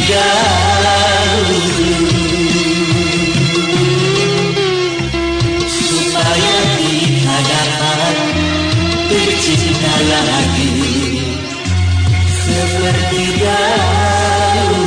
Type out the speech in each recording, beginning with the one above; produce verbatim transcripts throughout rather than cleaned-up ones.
dahulu, supaya kita dapat bercinta lagi seperti dahulu.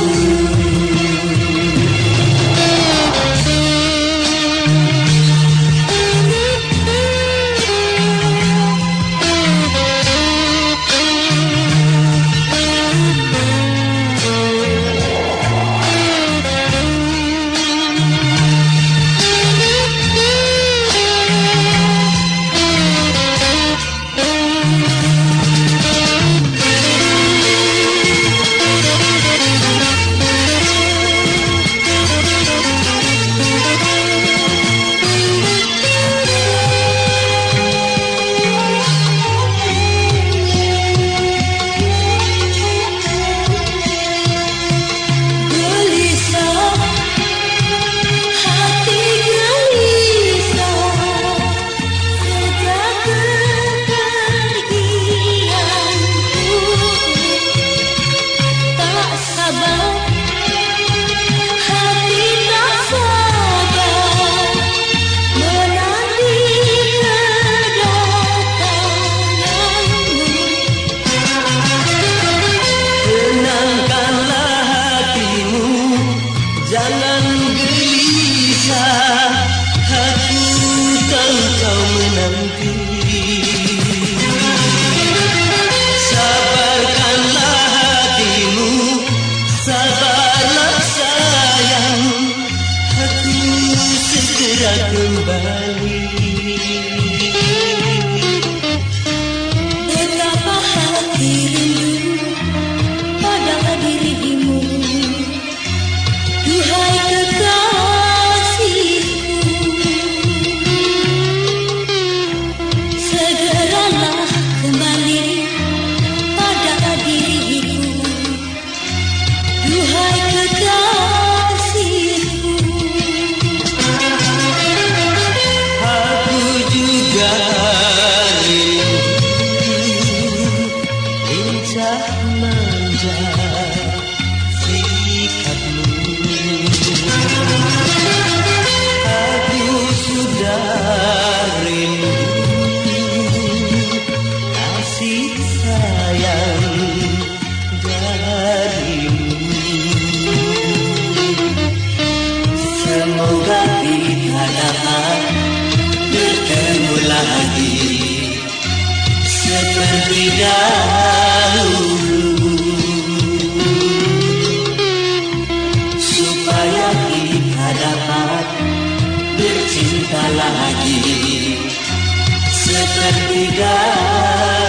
Jangan gelisah, aku tahu kau menanti. Sabarkanlah hatimu, sabarlah sayang, aku segera kembali. Betapa hati rindu pada dirimu, duhai kekasihku, segeralah kembali pada diriku, duhai kekasihku. Aku juga rindu lincah manja sikapmu. Aku sudah rindu kasih sayang darimu. Semoga kita dapat bertemu lagi seperti dahulu, supaya kita dapat bercinta lagi seperti dahulu.